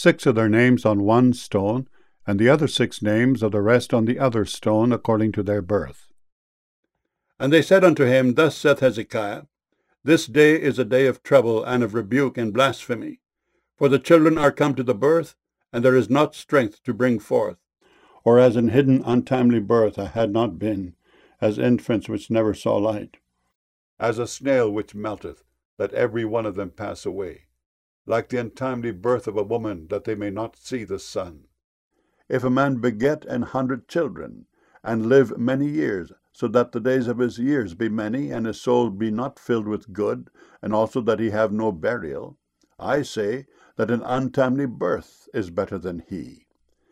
6 of their names on one stone, and the other 6 names of the rest on the other stone, according to their birth. And they said unto him, Thus saith Hezekiah, This day is a day of trouble, and of rebuke and blasphemy. For the children are come to the birth, and there is not strength to bring forth. Or as in hidden untimely birth I had not been, as infants which never saw light. As a snail which melteth, let every one of them pass away. Like the untimely birth of a woman, that they may not see the sun. If a man beget 100 children, and live many years, so that the days of his years be many, and his soul be not filled with good, and also that he have no burial, I say that an untimely birth is better than he.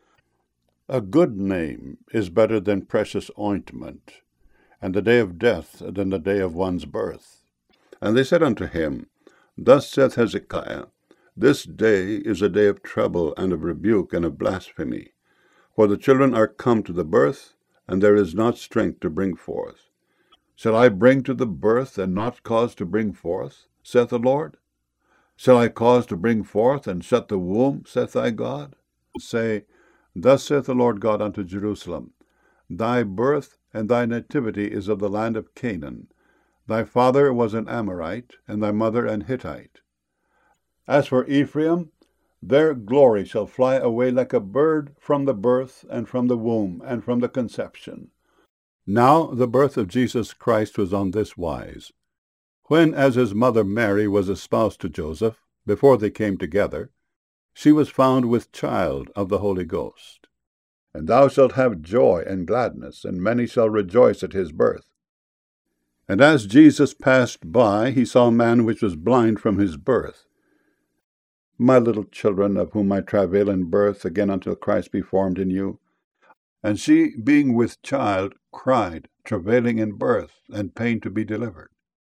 A good name is better than precious ointment, and the day of death than the day of one's birth. And they said unto him, Thus saith Hezekiah, This day is a day of trouble, and of rebuke, and of blasphemy. For the children are come to the birth, and there is not strength to bring forth. Shall I bring to the birth, and not cause to bring forth, saith the Lord? Shall I cause to bring forth, and shut the womb, saith thy God? Say, Thus saith the Lord God unto Jerusalem, Thy birth and thy nativity is of the land of Canaan. Thy father was an Amorite, and thy mother an Hittite. As for Ephraim, their glory shall fly away like a bird from the birth, and from the womb, and from the conception. Now the birth of Jesus Christ was on this wise. When, as his mother Mary was espoused to Joseph, before they came together, she was found with child of the Holy Ghost. And thou shalt have joy and gladness, and many shall rejoice at his birth. And as Jesus passed by, he saw a man which was blind from his birth. My little children, of whom I travail in birth, again until Christ be formed in you. And she, being with child, cried, travailing in birth, and pain to be delivered.